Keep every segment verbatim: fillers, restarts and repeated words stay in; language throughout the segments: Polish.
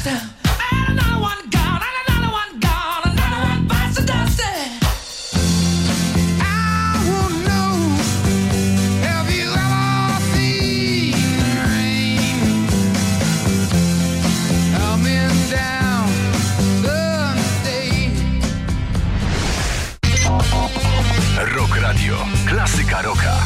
And another one gone, and another one gone, another one bites the dust. I won't know if you ever see rain coming down the day. Rock Radio. Klasyka rocka.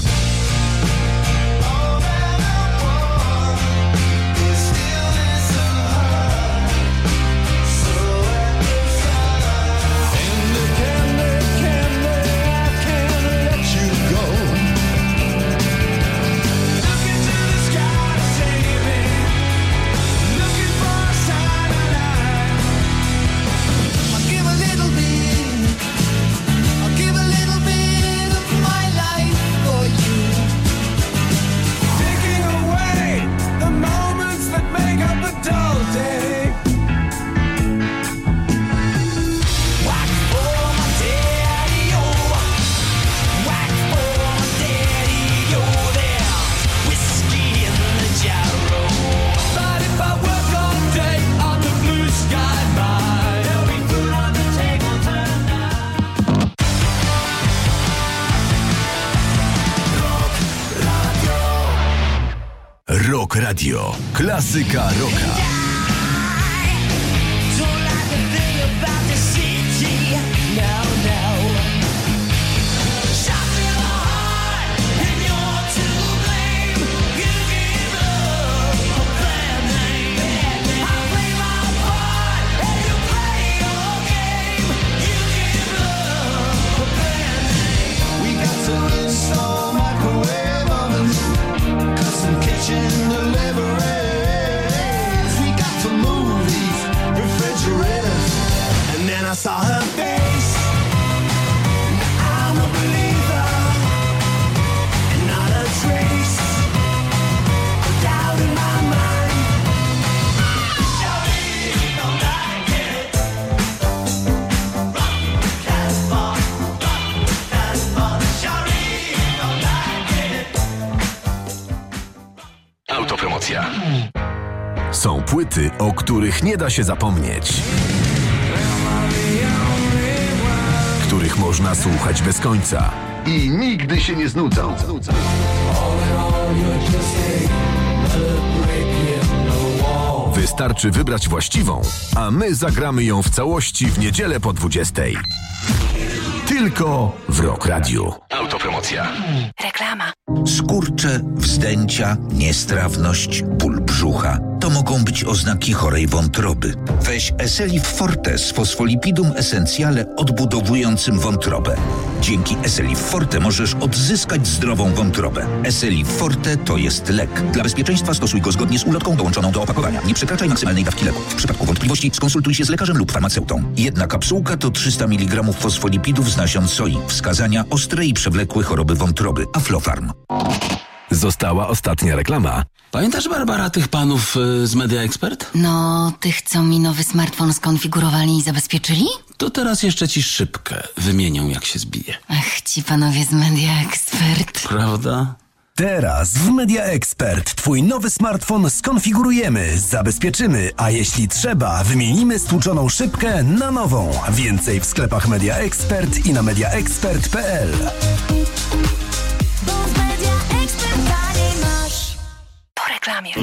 Rock Radio. Klasyka rocka. I saw her face. I'm a believer, and not a trace of doubt in my mind. Shawty, don't like it. Rock that spot, rock that spot. Shawty, don't like it. Autopromocja. Są płyty, o których nie da się zapomnieć. Których można słuchać bez końca i nigdy się nie znudzą. Wystarczy wybrać właściwą, a my zagramy ją w całości w niedzielę po dwudziestej. Tylko w Rock Radio. Autopromocja. Reklama. Skurcze, wzdęcia, niestrawność, ból brzucha. To mogą być oznaki chorej wątroby. Weź Eselif Forte z fosfolipidum esencjale odbudowującym wątrobę. Dzięki Eselif Forte możesz odzyskać zdrową wątrobę. Eselif Forte to jest lek. Dla bezpieczeństwa stosuj go zgodnie z ulotką dołączoną do opakowania. Nie przekraczaj maksymalnej dawki leku. W przypadku wątpliwości skonsultuj się z lekarzem lub farmaceutą. Jedna kapsułka to trzysta miligramów fosfolipidów z nasion soi. Wskazania: ostre i przewlekłe choroby wątroby. Aflofarm. Została ostatnia reklama. Pamiętasz, Barbara, tych panów y, z Media Expert? No, tych, co mi nowy smartfon skonfigurowali i zabezpieczyli? To teraz jeszcze ci szybkę wymienią, jak się zbije. Ach, ci panowie z Media Expert. Prawda? Teraz w Media Expert twój nowy smartfon skonfigurujemy, zabezpieczymy, a jeśli trzeba, wymienimy stłuczoną szybkę na nową. Więcej w sklepach Media Expert i na media expert kropka p l. Bo w Media Expert taniej masz. Po reklamie.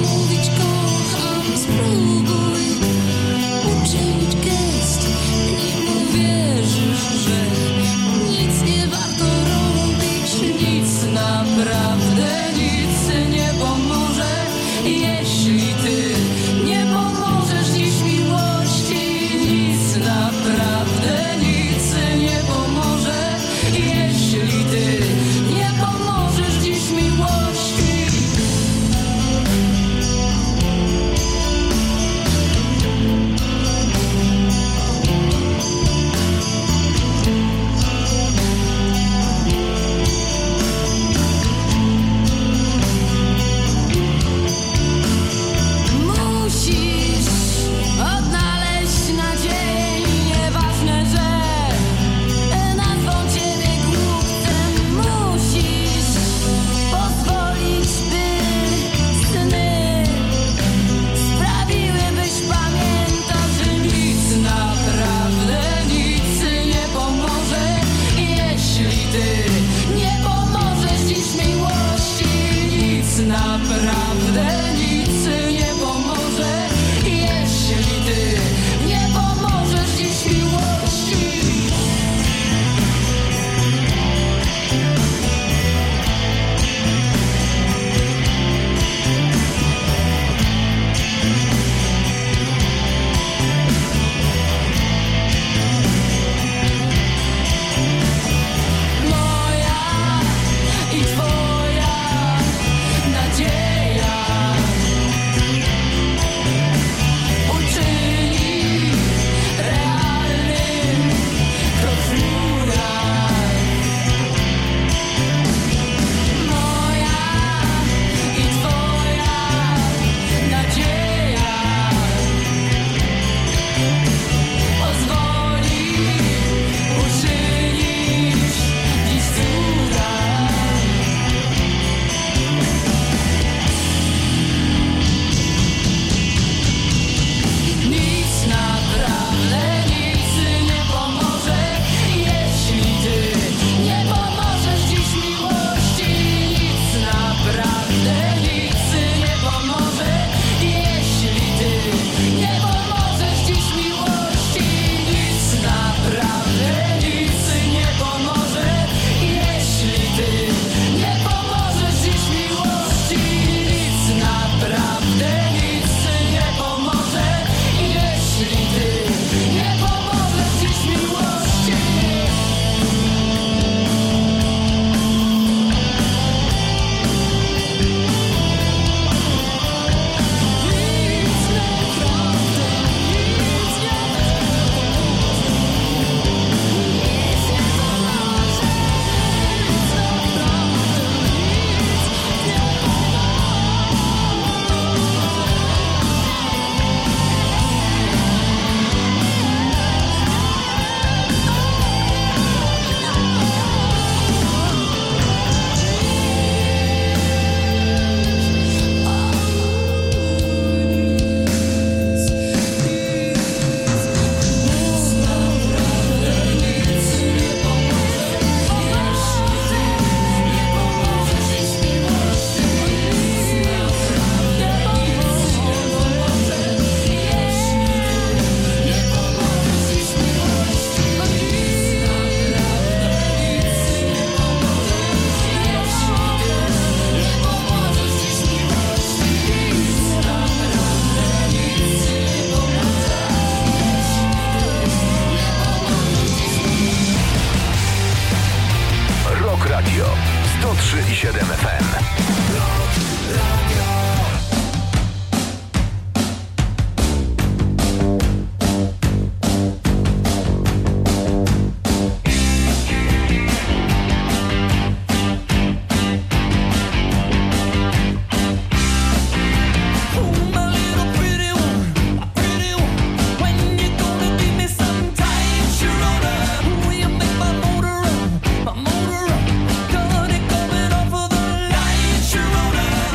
Spróbuj uczynić gest, nie trzy i siedem F M. My motor, got it coming off of the line, Sharona.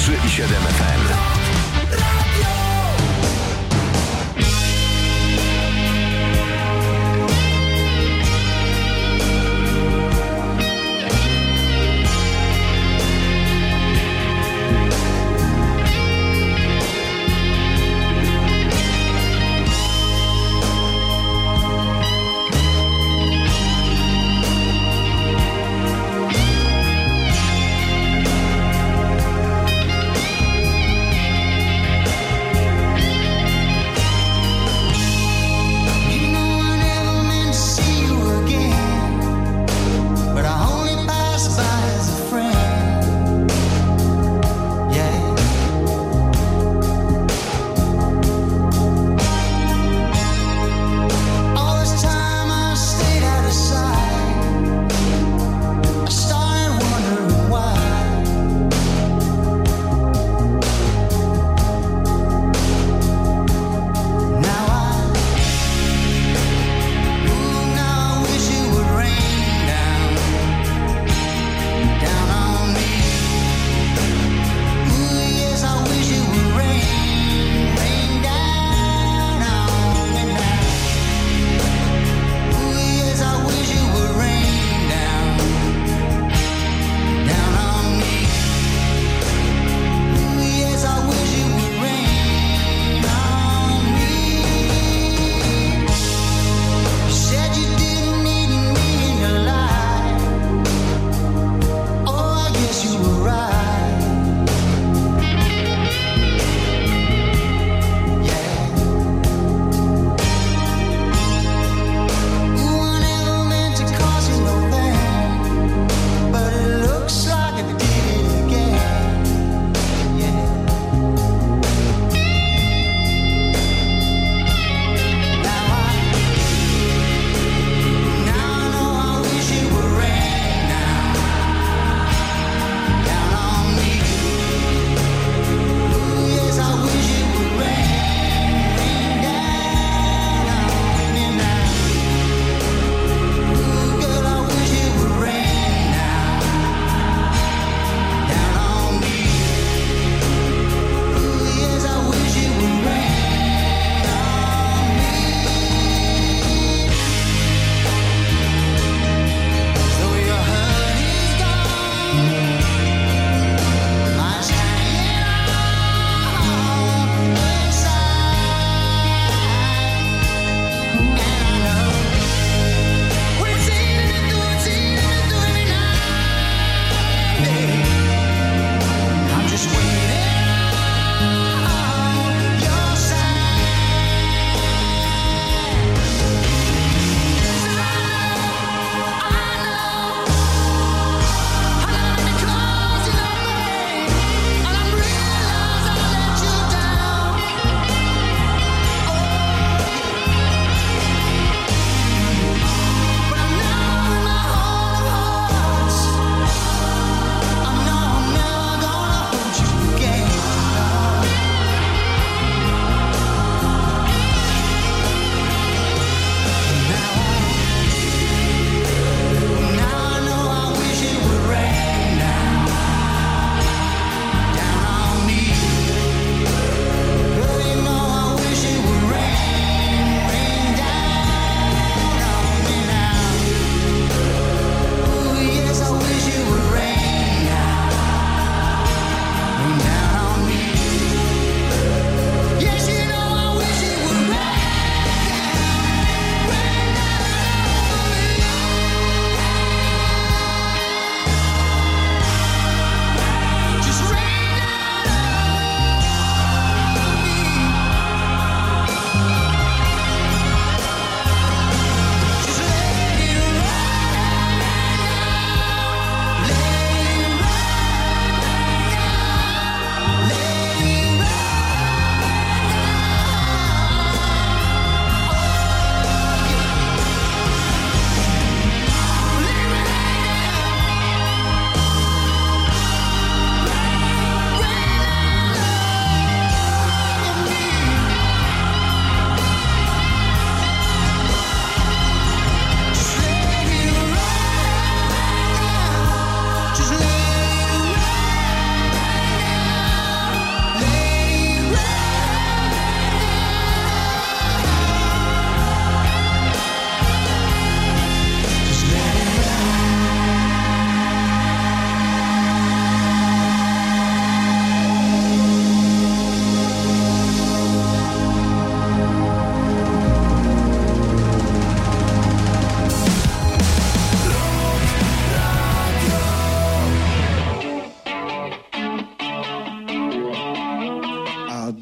trzy i siedem F M.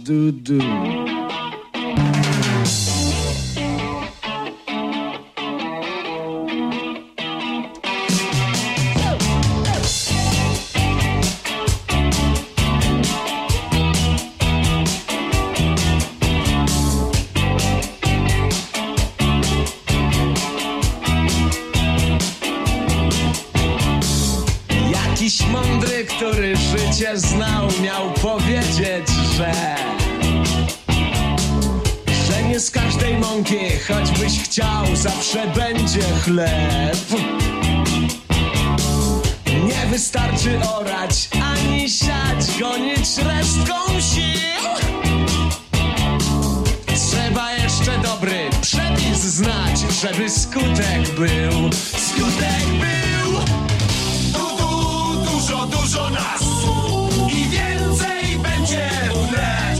du, du. Jakiś mądry, który życie znał, miał powiedzieć, że że nie z każdej mąki, choćbyś chciał, zawsze będzie chleb. Nie wystarczy orać, ani siać, gonić resztką sił. Trzeba jeszcze dobry przepis znać, żeby skutek był. Skutek był. Dużo, dużo nas i więcej będzie wnet.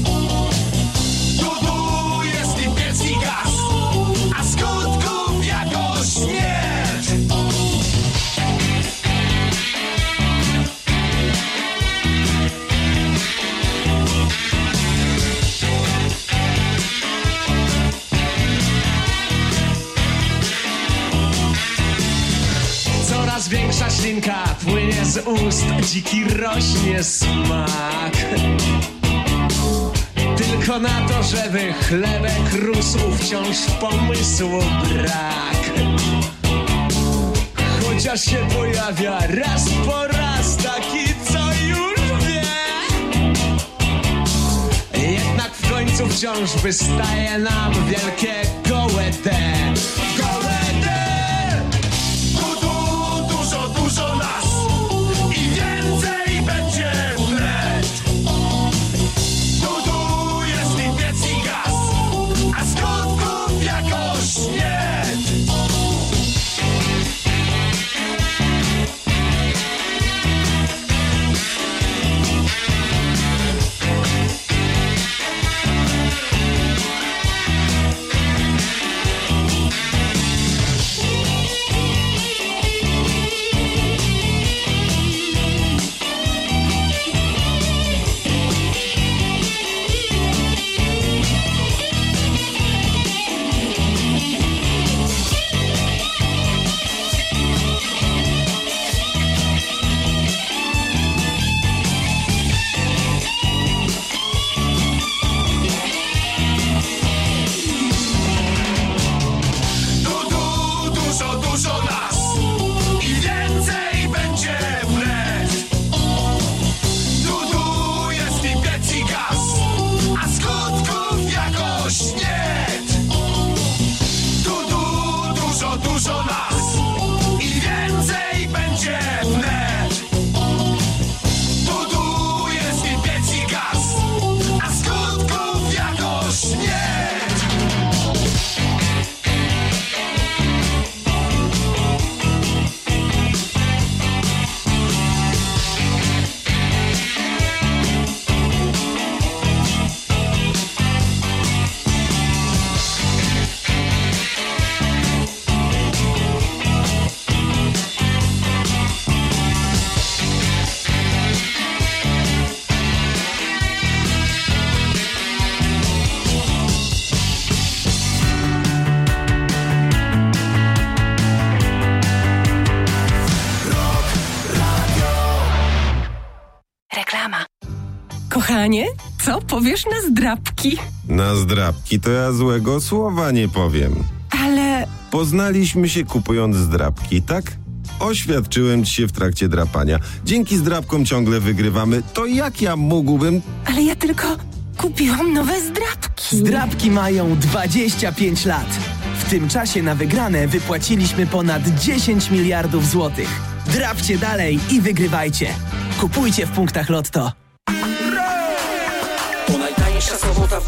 Tu, tu jest i piec i gaz, a skutków jakoś śmierć. Coraz większa ślinka płynie z ust, dziki rośnie smak. Tylko na to, żeby chlebek rósł, wciąż pomysłu brak. Chociaż się pojawia raz po raz taki, co już wie, jednak w końcu wciąż wystaje nam wielkie gołe D. Gołe D! Dużo nas i więcej będzie wnet. Tu, tu jest i piec i gaz, a skutków jakoś nie. Kochanie, co powiesz na zdrabki? Na zdrabki to ja złego słowa nie powiem. Ale... Poznaliśmy się kupując zdrabki, tak? Oświadczyłem ci się w trakcie drapania. Dzięki zdrabkom ciągle wygrywamy. To jak ja mógłbym... Ale ja tylko kupiłam nowe zdrabki. Zdrabki mają dwadzieścia pięć lat. W tym czasie na wygrane wypłaciliśmy ponad dziesięć miliardów złotych. Drapcie dalej i wygrywajcie. Kupujcie w punktach Lotto. To najtańsza sobota w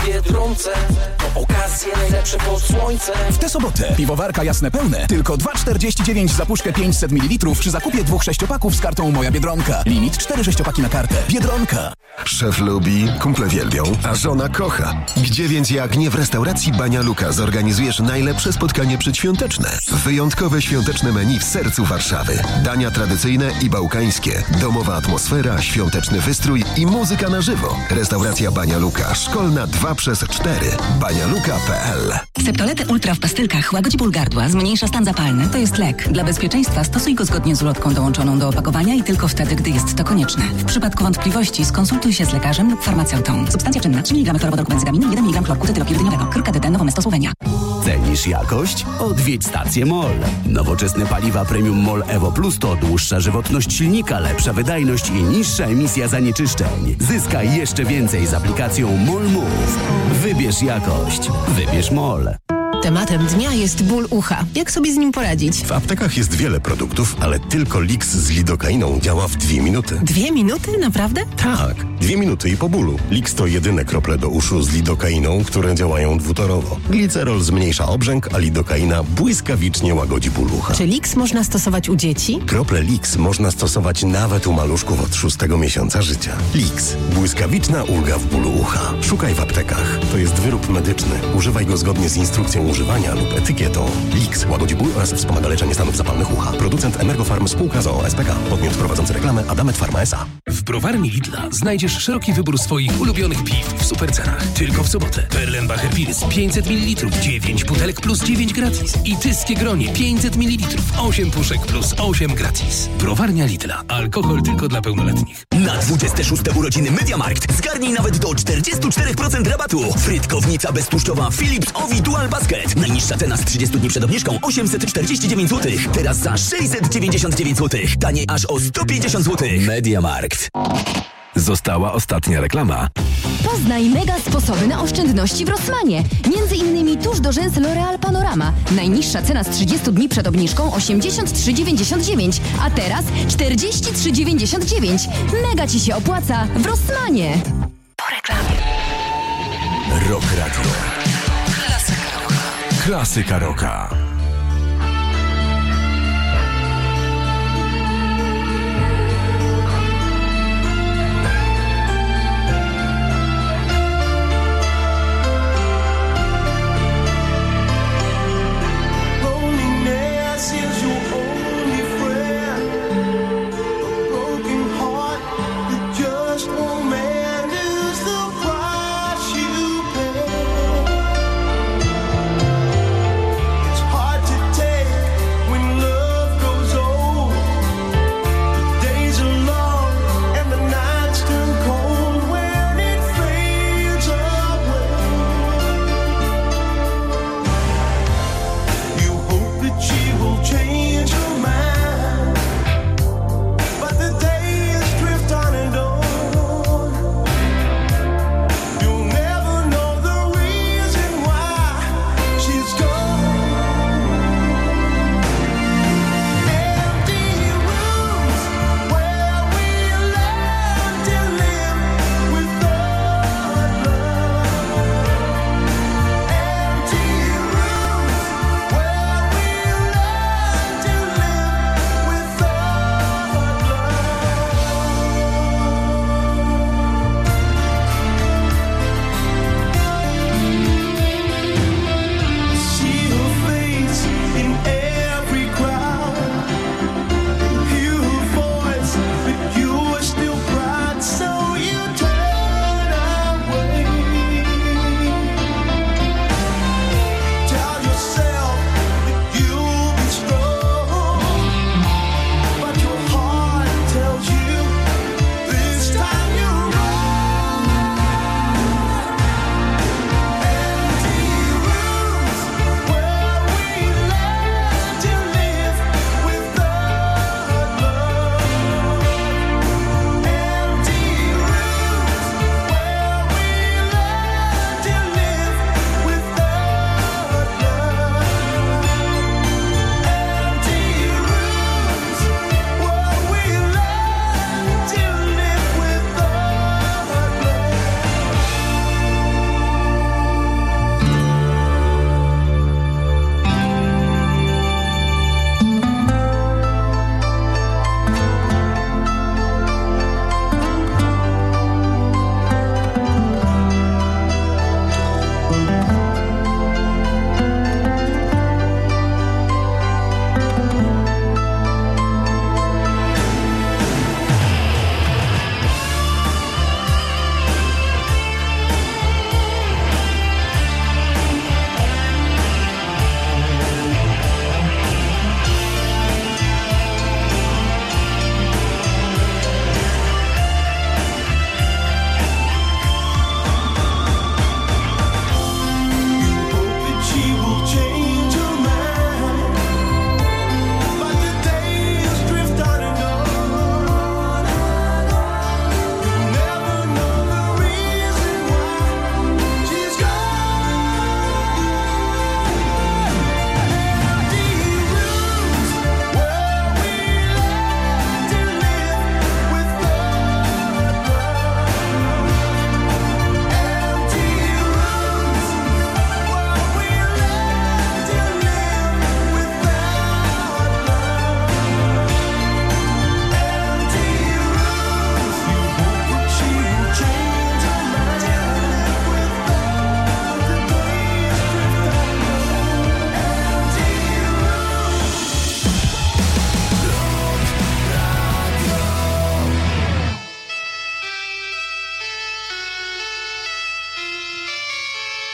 w Biedronce. To okazje najlepsze pod słońcem. W tę sobotę piwowarka Jasne Pełne tylko dwa czterdzieści dziewięć za puszkę pięćset mililitrów przy zakupie dwóch sześciopaków z kartą Moja Biedronka. Limit cztery sześciopaki na kartę. Biedronka. Szef lubi, kumple wielbią, a żona kocha. Gdzie więc jak nie w restauracji Bania Luka zorganizujesz najlepsze spotkanie przedświąteczne? Wyjątkowe świąteczne menu w sercu Warszawy. Dania tradycyjne i bałkańskie. Domowa atmosfera, świąteczny wystrój i muzyka na żywo. Restauracja Bania Luka. Szkolna dwa przez cztery. banialuka kropka p l. Septolet Ultra w pastylkach łagodzi ból gardła, zmniejsza stan zapalny. To jest lek. Dla bezpieczeństwa stosuj go zgodnie z ulotką dołączoną do opakowania i tylko wtedy, gdy jest to konieczne. W przypadku wątpliwości skonsultuj się z lekarzem lub farmaceutą. Substancja czynna trzy miligramy chlorowodorkubenzygaminy, jeden miligram chlorku tyropirydyniowego. Krka D D Nowo Mesto Słowenia. Cenisz jakość? Odwiedź stację M O L. Nowoczesne paliwa Premium M O L Evo Plus to dłuższa żywotność silnika, lepsza wydajność i niższa emisja zanieczyszczeń. Zyskaj jeszcze więcej z aplikacją M O L Move. Wybierz jakość. Wybierz M O L. Tematem dnia jest ból ucha. Jak sobie z nim poradzić? W aptekach jest wiele produktów, ale tylko Lix z lidokainą działa w dwie minuty. Dwie minuty? Naprawdę? Tak, dwie minuty i po bólu. Lix to jedyne krople do uszu z lidokainą, które działają dwutorowo. Glicerol zmniejsza obrzęk, a lidokaina błyskawicznie łagodzi ból ucha. Czy Lix można stosować u dzieci? Krople Lix można stosować nawet u maluszków od szóstego miesiąca życia. Lix. Błyskawiczna ulga w bólu ucha. Szukaj w aptekach. To jest wyrób medyczny. Używaj go zgodnie z instrukcją używania lub etykietą. Lix łagodzi ból oraz wspomaga leczenie stanów zapalnych ucha. Producent Emergofarm spółka z o o S P K. Podmiot prowadzący reklamę Adamet Pharma S A. W browarni Lidla znajdziesz szeroki wybór swoich ulubionych piw w supercenach. Tylko w sobotę. Perlenbacher Pils pięćset mililitrów, dziewięć butelek plus dziewięć gratis. I Tyskie Gronie pięćset mililitrów, osiem puszek plus osiem gratis. Browarnia Lidla. Alkohol tylko dla pełnoletnich. Na dwudzieste szóste urodziny MediaMarkt zgarnij nawet do czterdzieści cztery procent rabatu. Frytkownica beztłuszczowa Philips Ovi Dual Basket. Najniższa cena z trzydziestu dni przed obniżką osiemset czterdzieści dziewięć złotych. Teraz za sześćset dziewięćdziesiąt dziewięć złotych. Taniej aż o sto pięćdziesiąt złotych. MediaMarkt. Została ostatnia reklama. Poznaj mega sposoby na oszczędności w Rossmanie. Między innymi tusz do rzęs L'Oreal Panorama. Najniższa cena z trzydziestu dni przed obniżką osiemdziesiąt trzy dziewięćdziesiąt dziewięć, a teraz czterdzieści trzy dziewięćdziesiąt dziewięć. Mega Ci się opłaca w Rossmanie. Po reklamie. Rock Radio. Klasyka rocka. Klasyka rocka. It's hard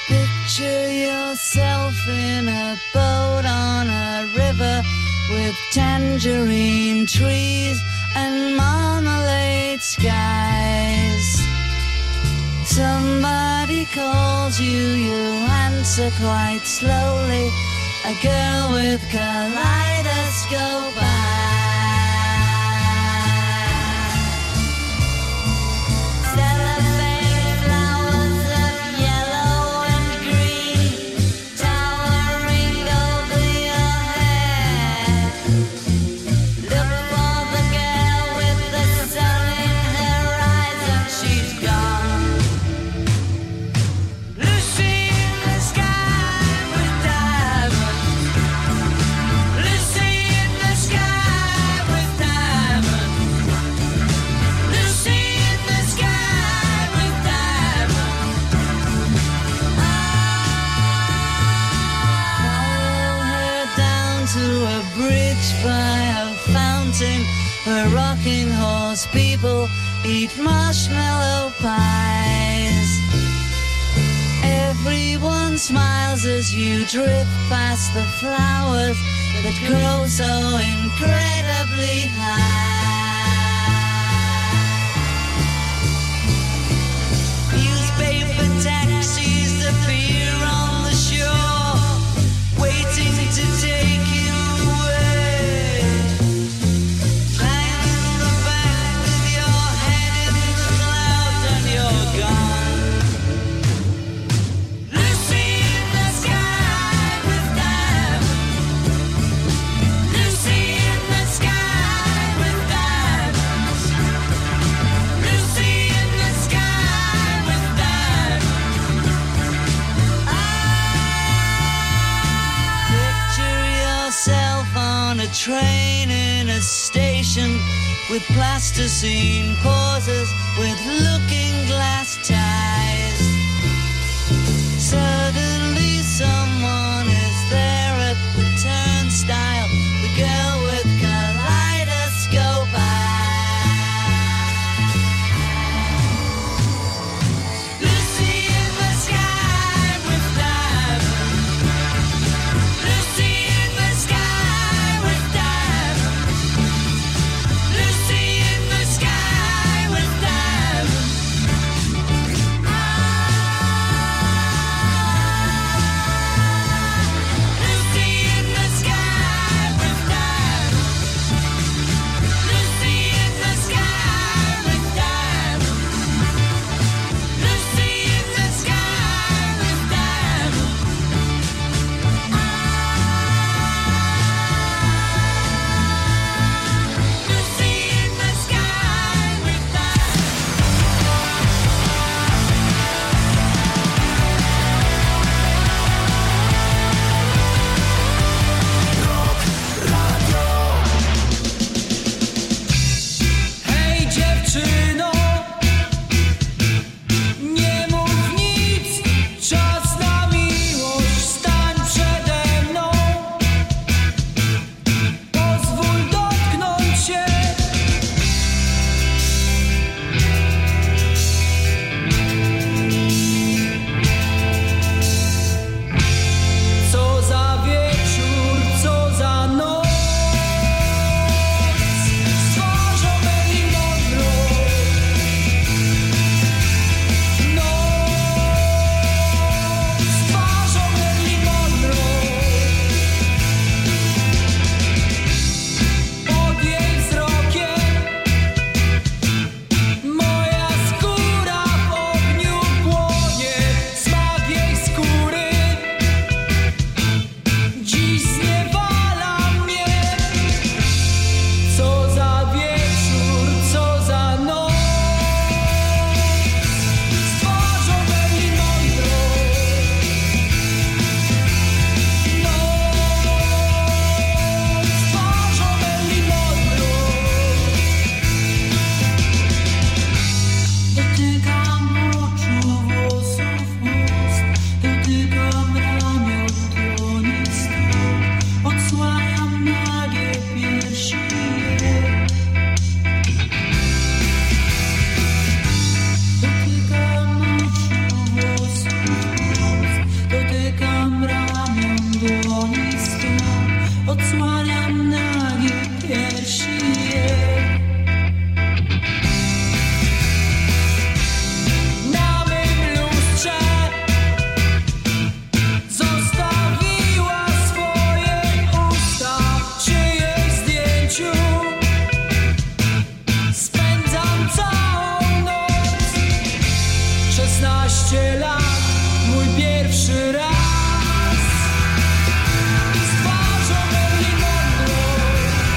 Picture yourself in a boat on a river with tangerine trees and marmalade skies. Somebody calls you, you answer quite slowly. A girl with kaleidoscope her rocking horse people eat marshmallow pies. Everyone smiles as you drift past the flowers that grow so incredibly high. Newspaper taxis appear on the shore, waiting to take you away. Train in a station with plasticine pauses with looking glass ties. Suddenly someone is there at the turnstile, the girl with kaleidoscope eyes. Lucy in the sky with diamonds. Lucy in the sky. Lucy in the sky with diamonds. szesnaście lat, mój pierwszy raz. Z twarzą Marilyn Monroe.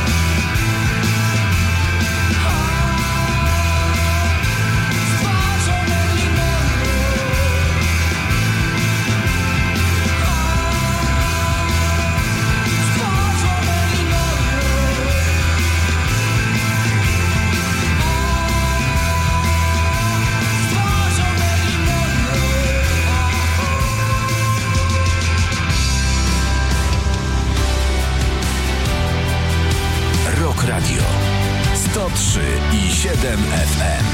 Z twarzą Marilyn Monroe. Z twarzą Marilyn Monroe. Rock Radio sto trzy i siedem F M.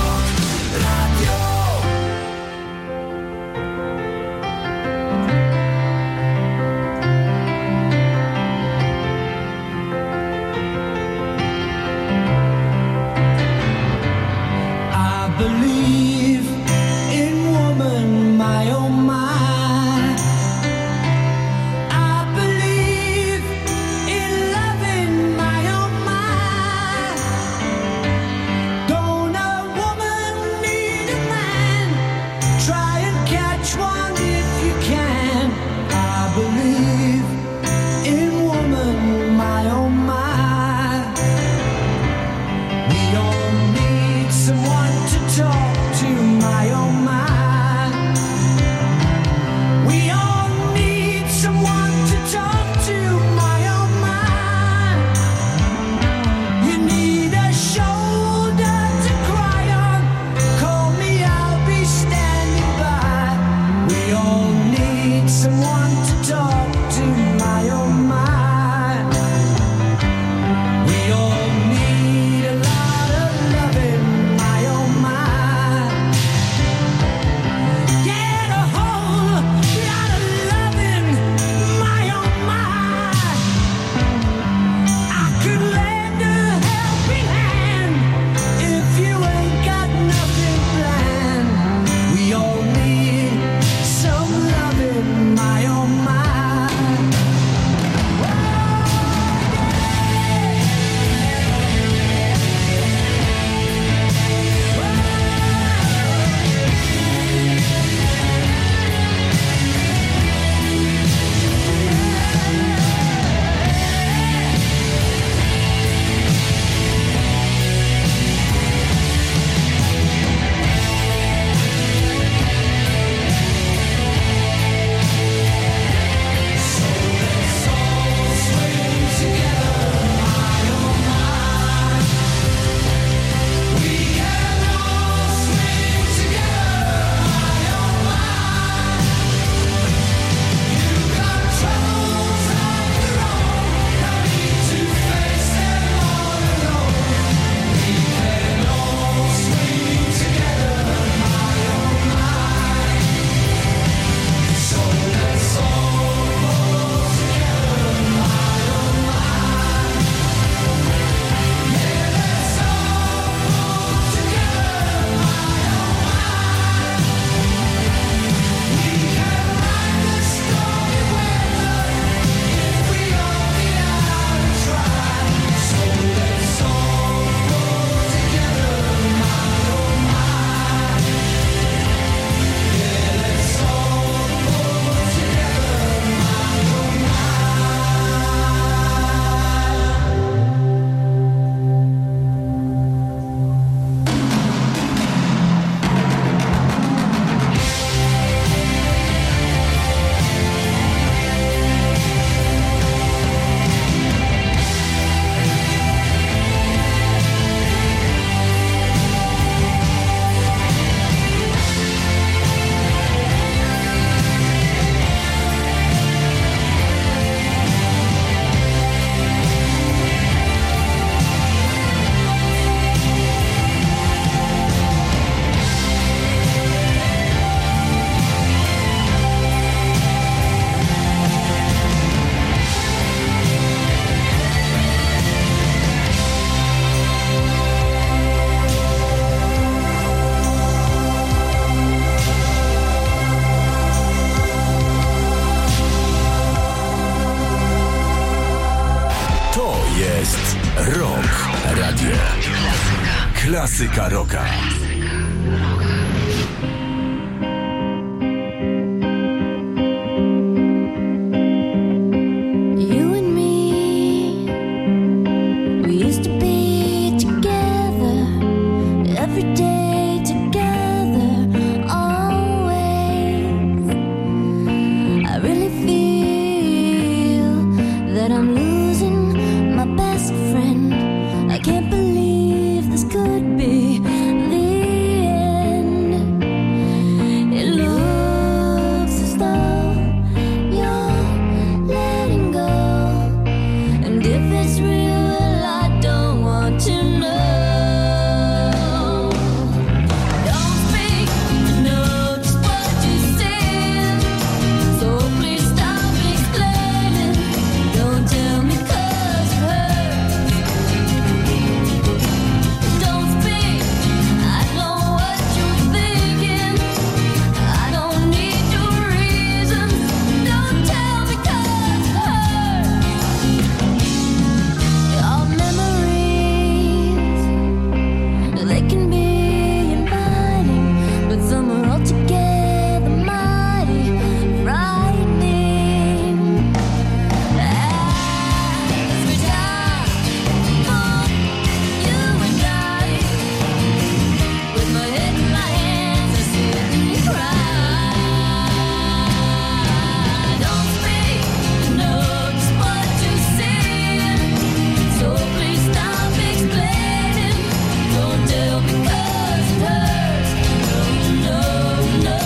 I believe in woman, my oh my. I believe in loving, my oh my. Don't a woman need a man? Try and catch one if you can. I believe in woman, my oh my. We all need someone to talk to, my oh my. We all need someone to talk to, my oh my. You need a shoulder to cry on. Call me, I'll be standing by. We all need someone to talk to, my oh my. We all need a lot of loving, my oh my. Get a whole lot of loving, my oh my. I could lend a helping hand if you ain't got nothing planned. We all need some loving, my oh my. Rock Radio. Klasyka rocka. together mighty frightening. As we die, both you and I, with my head in my hands, I sit and cry. Don't speak, know just what you're saying, so please stop explaining. Don't tell me 'cause it hurts. No, no, no.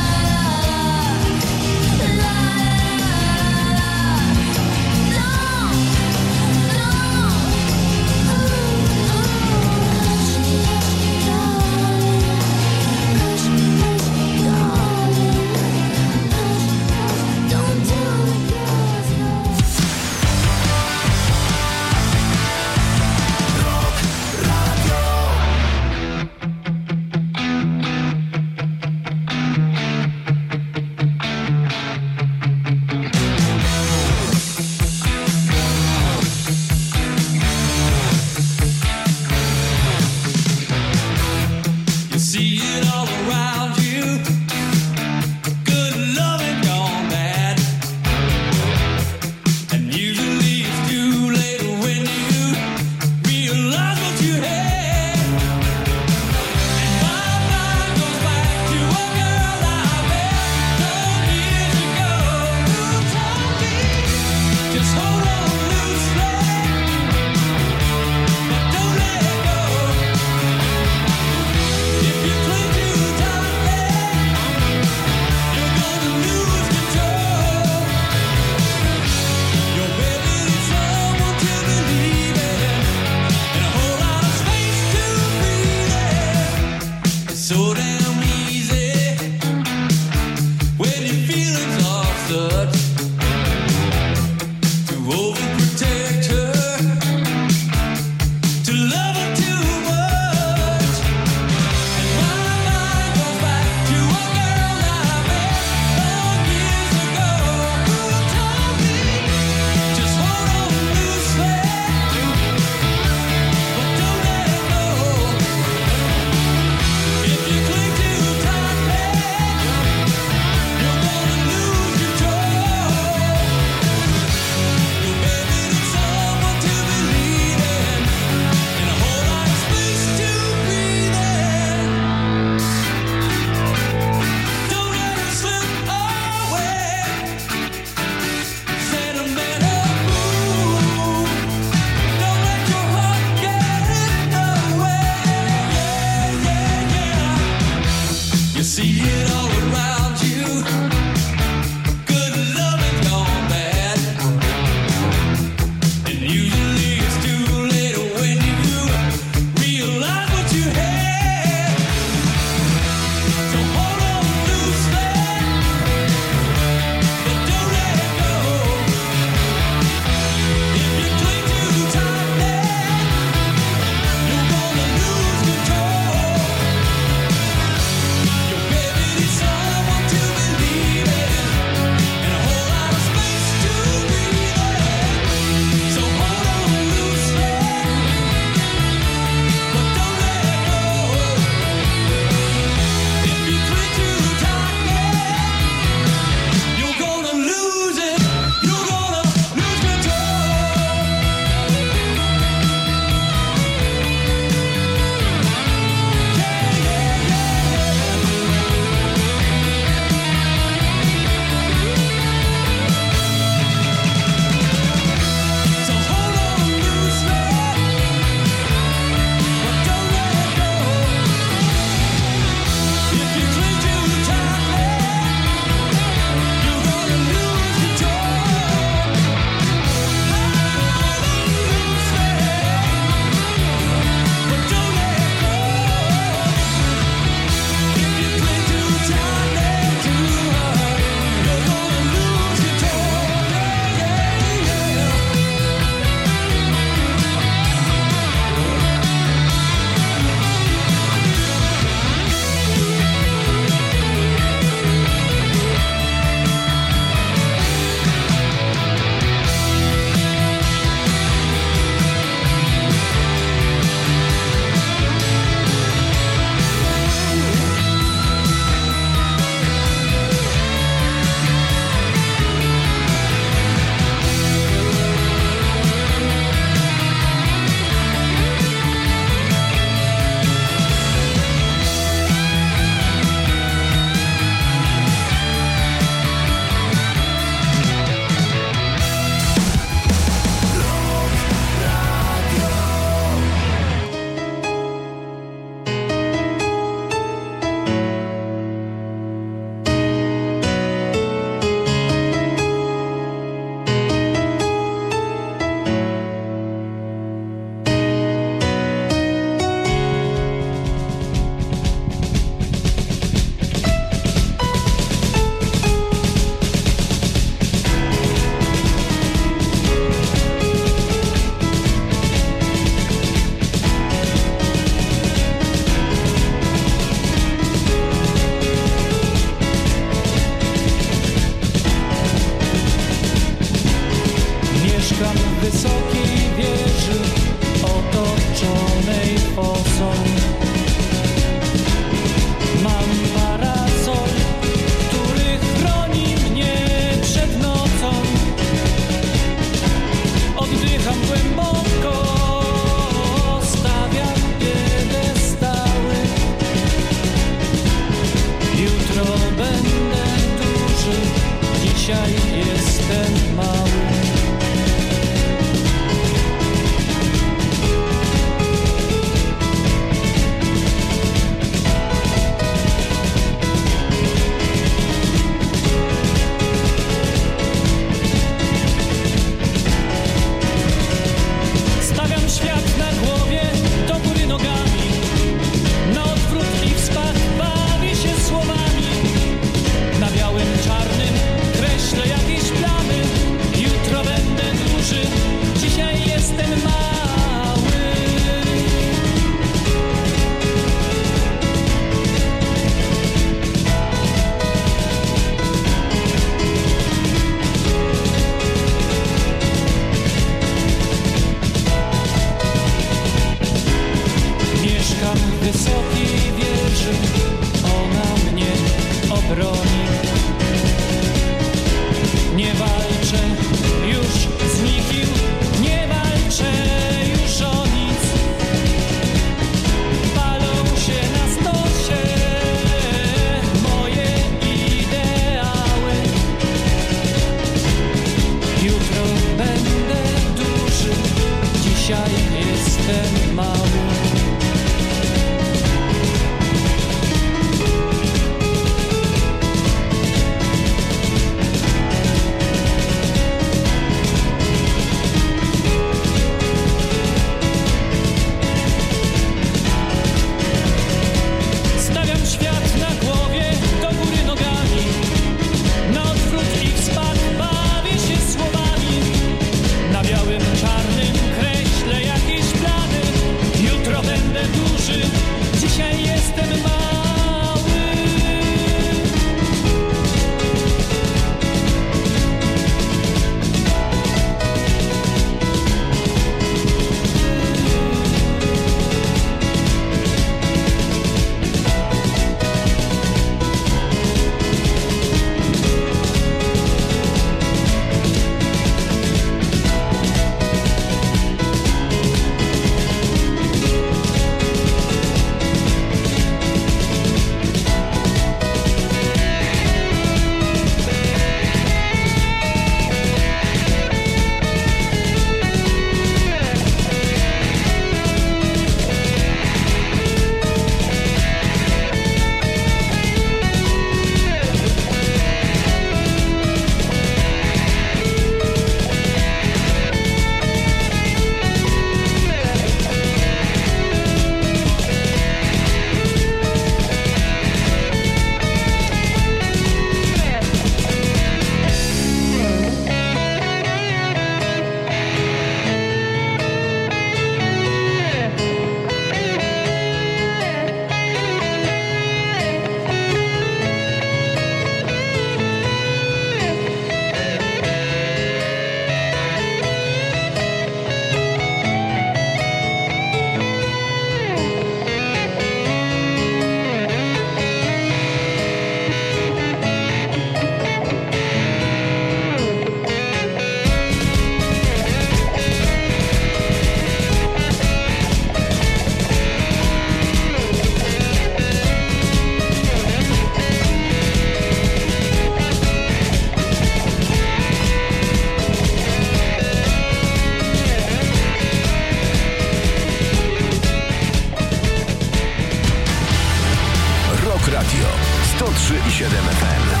trzy i siedem F M.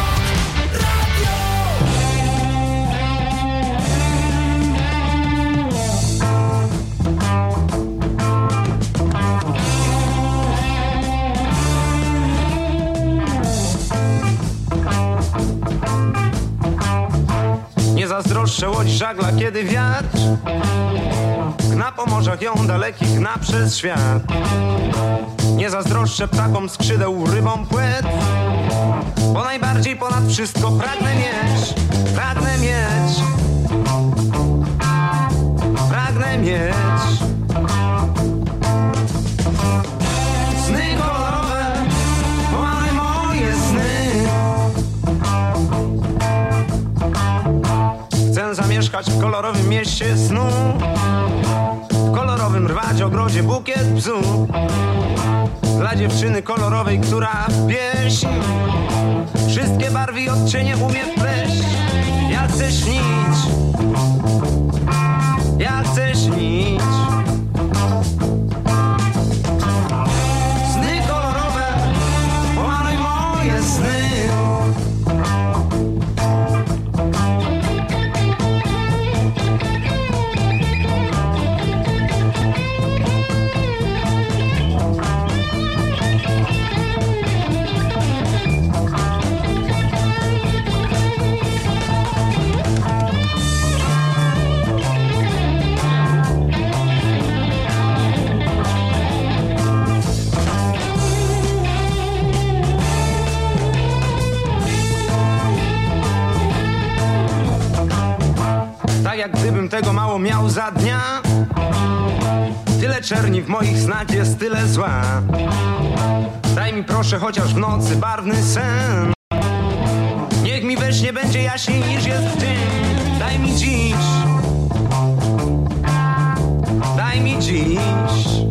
Nie zazdroszczę łodzi żagla, kiedy wiatr gna po morzach ją dalekich, gna przez świat. Nie zazdroszczę ptakom skrzydeł, rybom płetw, bo najbardziej ponad wszystko pragnę mieć, pragnę mieć, pragnę mieć sny kolorowe, ale moje sny. Chcę zamieszkać w kolorowym mieście snu, w kolorowym rwać ogrodzie bukiet bzu, dla dziewczyny kolorowej, która w pieśń wszystkie barwy i odcienie umie wpleść. Ja chcę śnić, ja chcę śnić sny kolorowe, ale moje sny. Tak jak gdybym tego mało miał za dnia, tyle czerni w moich snach jest, tyle zła. Daj mi proszę chociaż w nocy barwny sen, niech mi we śnie będzie jaśniej niż jest w tym. Daj mi dziś, daj mi dziś